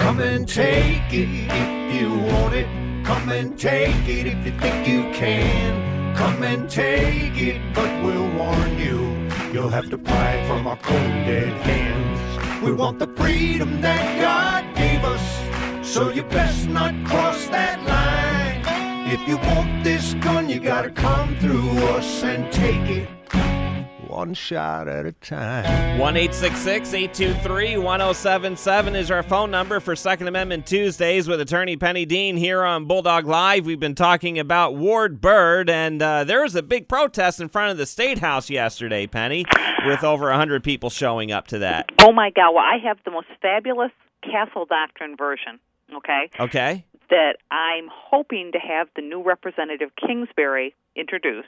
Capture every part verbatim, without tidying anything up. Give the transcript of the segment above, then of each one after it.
Come and take it if you want it. Come and take it if you think you can. Come and take it, but we'll warn you, you'll have to pry it from our cold dead hands. We want the freedom that God gave us, so you best not cross that line. If you want this gun, you gotta come through us and take it one shot at a time. one eight six six, eight two three, one oh seven seven is our phone number for Second Amendment Tuesdays with attorney Penny Dean here on Bulldog Live. We've been talking about Ward Bird, and uh, there was a big protest in front of the State House yesterday, Penny, with over one hundred people showing up to that. Oh, my God. Well, I have the most fabulous Castle Doctrine version, okay? Okay. That I'm hoping to have the new Representative Kingsbury introduce,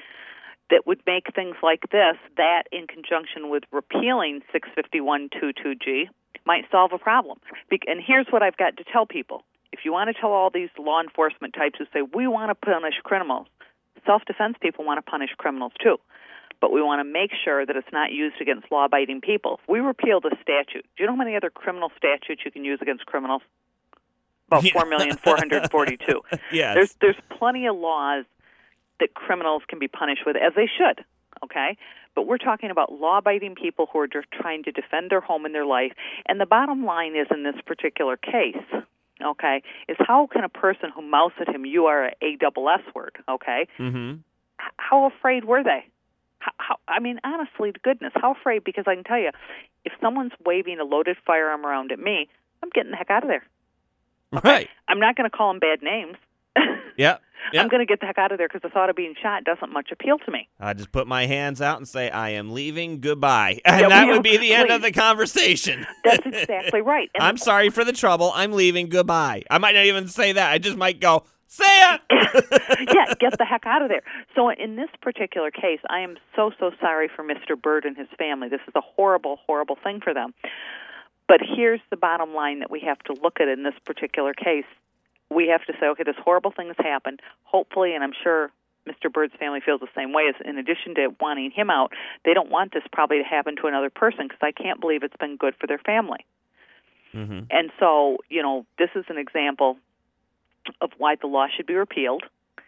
that would make things like this, that in conjunction with repealing six fifty-one twenty-two G, might solve a problem. And here's what I've got to tell people. If you want to tell all these law enforcement types who say, we want to punish criminals, self-defense people want to punish criminals too. But we want to make sure that it's not used against law-abiding people. If we repeal the statute, do you know how many other criminal statutes you can use against criminals? About four million four hundred forty-two. Yes. There's, there's plenty of laws that criminals can be punished with, as they should, okay? But we're talking about law-abiding people who are just trying to defend their home and their life. And the bottom line is, in this particular case, okay, is how can a person who mouths at him, you are a double S word, okay? Mm-hmm. H- how afraid were they? How, how, I mean, honestly, to goodness, how afraid? Because I can tell you, if someone's waving a loaded firearm around at me, I'm getting the heck out of there. Okay? Right. I'm not going to call them bad names. Yeah. Yep. I'm going to get the heck out of there because the thought of being shot doesn't much appeal to me. I just put my hands out and say, I am leaving, goodbye. And Yeah, that well, would be the end please. of the conversation. That's exactly right. And I'm sorry for the trouble. I'm leaving, goodbye. I might not even say that. I just might go, see ya. Yeah, get the heck out of there. So in this particular case, I am so, so sorry for Mister Bird and his family. This is a horrible, horrible thing for them. But here's the bottom line that we have to look at in this particular case. We have to say, okay, this horrible thing has happened. Hopefully, and I'm sure Mister Bird's family feels the same way, is in addition to wanting him out, they don't want this probably to happen to another person because I can't believe it's been good for their family. Mm-hmm. And so, you know, this is an example of why the law should be repealed.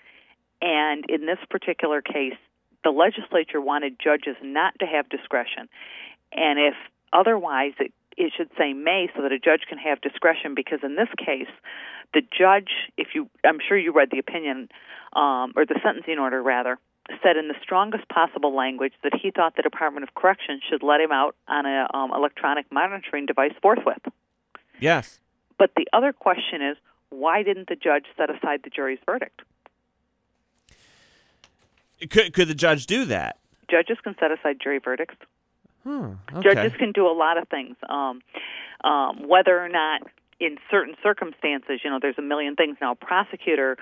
And in this particular case, the legislature wanted judges not to have discretion. And if otherwise, it, it should say may so that a judge can have discretion, because in this case, the judge, if you, I'm sure you read the opinion, um, or the sentencing order rather, said in the strongest possible language that he thought the Department of Corrections should let him out on an um, electronic monitoring device forthwith. Yes. But the other question is, why didn't the judge set aside the jury's verdict? Could could the judge do that? Judges can set aside jury verdicts. Hmm, okay. Judges can do a lot of things. Um, um, whether or not, in certain circumstances, you know, there's a million things now. Prosecutor,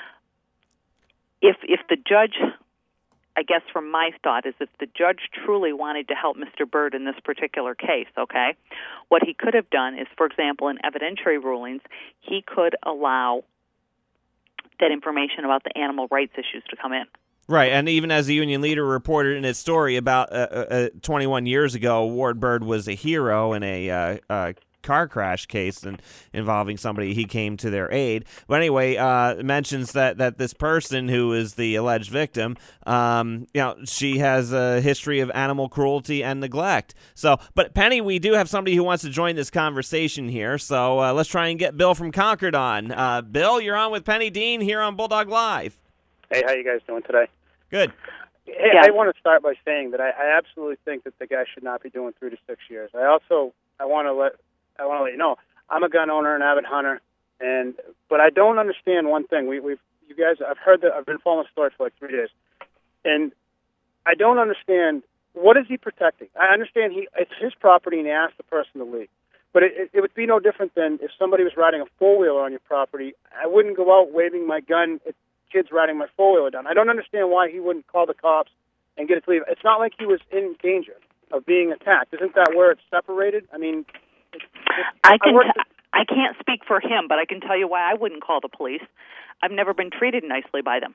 if if the judge, I guess from my thought is if the judge truly wanted to help Mister Bird in this particular case, okay, what he could have done is, for example, in evidentiary rulings, he could allow that information about the animal rights issues to come in. Right, and even as the union leader reported in his story about uh, uh, twenty-one years ago, Ward Bird was a hero in a uh, uh, car crash case and involving somebody. He came to their aid. But anyway, uh, mentions that, that this person who is the alleged victim, um, you know, she has a history of animal cruelty and neglect. So, but Penny, we do have somebody who wants to join this conversation here. So uh, let's try and get Bill from Concord on. Uh, Bill, you're on with Penny Dean here on Bulldog Live. Hey, how you guys doing today? Good. Hey, Yeah. I want to start by saying that I, I absolutely think that the guy should not be doing three to six years. I also I want to let I want to let you know I'm a gun owner, an avid hunter, and but I don't understand one thing. We we've you guys I've heard that I've been following the story for like three days, and I don't understand what is he protecting. I understand he it's his property and he asked the person to leave. But it, it, it would be no different than if somebody was riding a four-wheeler on your property. I wouldn't go out waving my gun at kids riding my four-wheeler down. I don't understand why he wouldn't call the cops and get it to leave. It's not like he was in danger of being attacked. Isn't that where it's separated? I mean, it's, it's, I can. I, worked T- I can't speak for him, but I can tell you why I wouldn't call the police. I've never been treated nicely by them.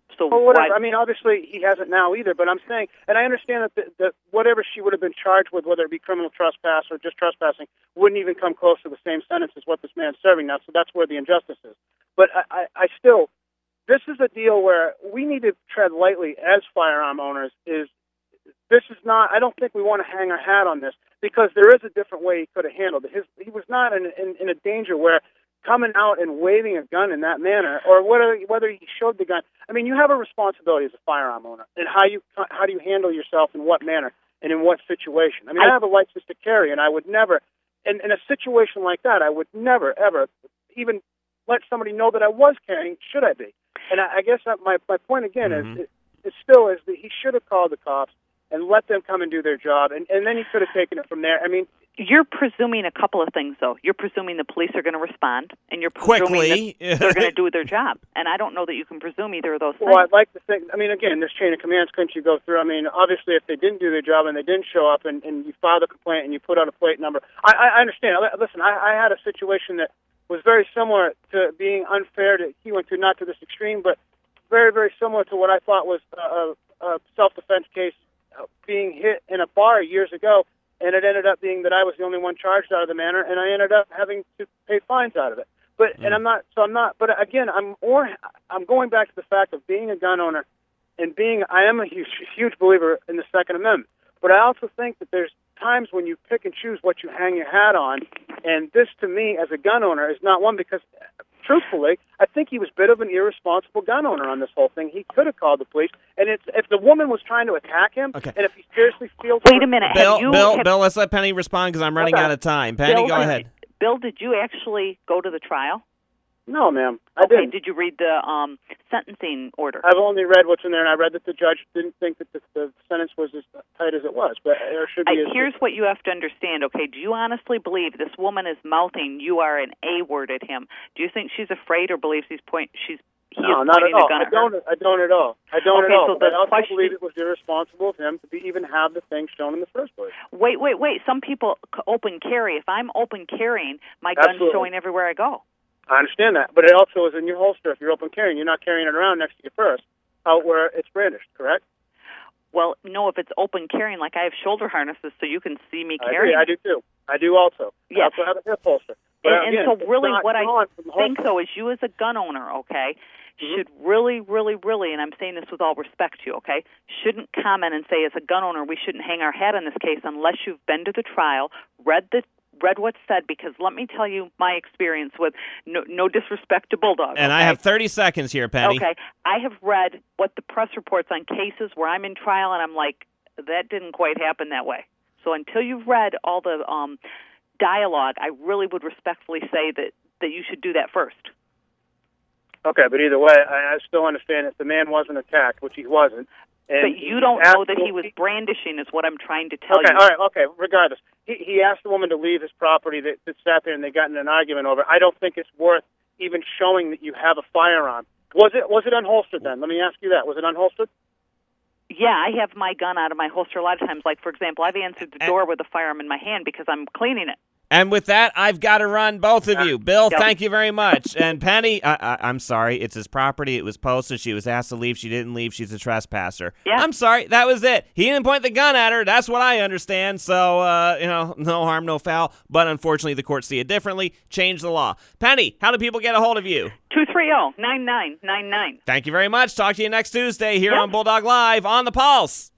So Well, whatever. why- I mean, obviously he hasn't now either. But I'm saying, and I understand that, the, that whatever she would have been charged with, whether it be criminal trespass or just trespassing, wouldn't even come close to the same sentence as what this man's serving now. So that's where the injustice is. But I, I, I still, this is a deal where we need to tread lightly as firearm owners. Is this is not? I don't think we want to hang our hat on this because there is a different way he could have handled it. His, he was not in, in, in a danger where coming out and waving a gun in that manner, or whether whether he showed the gun. I mean, you have a responsibility as a firearm owner, and how you how do you handle yourself in what manner and in what situation. I mean, I, I have a license to carry, and I would never, in, in a situation like that, I would never ever even let somebody know that I was carrying. Should I be? And I, I guess that my my point again Mm-hmm. is it, it still is that he should have called the cops and let them come and do their job, and, and then he could have taken it from there. I mean, you're presuming a couple of things, though. You're presuming the police are going to respond, and you're presuming Quickly. that they're going to do their job. And I don't know that you can presume either of those well, things. I'd like to think, I mean, again, this chain of commands, couldn't you go through? I mean, obviously, if they didn't do their job and they didn't show up and, and you filed a complaint and you put out a plate number, I, I I understand. Listen, I, I had a situation that was very similar to being unfair to, he went through, not to this extreme, but very, very similar to what I thought was a, a self-defense case, uh, being hit in a bar years ago. And it ended up being that I was the only one charged out of the matter, and I ended up having to pay fines out of it. But Mm. and I'm not, so I'm not. But again, I'm more. I'm going back to the fact of being a gun owner, and being. I am a huge, huge believer in the Second Amendment. But I also think that there's times when you pick and choose what you hang your hat on, and this, to me, as a gun owner, is not one because. Truthfully, I think he was a bit of an irresponsible gun owner on this whole thing. He could have called the police, and it's, if the woman was trying to attack him, Okay. and if he seriously feels... Wait a minute. Bill, have you, Bill, have, Bill, let's let Penny respond because I'm running Okay. out of time. Penny, Bill, go did- ahead. Bill, did you actually go to the trial? No, ma'am, I Okay. didn't. Did you read the um, sentencing order? I've only read what's in there, and I read that the judge didn't think that the, the sentence was as tight as it was. But there should I, be. A, here's what you have to understand, okay? Do you honestly believe this woman is mouthing "you are an A word" at him? Do you think she's afraid or believes he's point she's he no, is not pointing at all. a gun I at her? don't. I don't at all. I don't Okay, at all. so but the I also question- believe it was irresponsible of him to be, even have the thing shown in the first place. Wait, wait, wait. Some people c- open carry. If I'm open carrying, my gun's Absolutely. showing everywhere I go. I understand that, but it also is in your holster. If you're open carrying, you're not carrying it around next to your purse, out where it's brandished. Correct? Well, no, if it's open carrying, like I have shoulder harnesses so you can see me I carrying. agree. I do too. I do also. Yes. I also have a hip holster. But And, again, and so it's really not what I drawn from the think, holster. though, is you as a gun owner, okay, Mhm. should really, really, really, and I'm saying this with all respect to you, okay, shouldn't comment and say as a gun owner we shouldn't hang our hat on this case unless you've been to the trial, read the read what's said, because let me tell you my experience with no, no disrespect to Bulldog. And okay? I have thirty seconds here, Penny. Okay, I have read what the press reports on cases where I'm in trial, and I'm like, that didn't quite happen that way. So until you've read all the um, dialogue, I really would respectfully say that, that you should do that first. Okay, but either way, I, I still understand that the man wasn't attacked, which he wasn't. And But you he don't asked know that the- he was brandishing, is what I'm trying to tell Okay, you. all right, okay. Regardless, he, he asked the woman to leave his property that, that sat there, and they got in an argument over it. I don't think it's worth even showing that you have a firearm. Was it was it unholstered then? Let me ask you that. Was it unholstered? Yeah, I have my gun out of my holster a lot of times. Like, for example, I've answered the door with a firearm in my hand because I'm cleaning it. And with that, I've got to run, both of you. Bill, Yep. thank you very much. And Penny, I, I, I'm sorry. It's his property. It was posted. She was asked to leave. She didn't leave. She's a trespasser. Yeah. I'm sorry. That was it. He didn't point the gun at her. That's what I understand. So, uh, you know, no harm, no foul. But unfortunately, the courts see it differently. Change the law. Penny, how do people get a hold of you? two three zero, nine nine nine nine. Thank you very much. Talk to you next Tuesday here Yep. on Bulldog Live on the Pulse.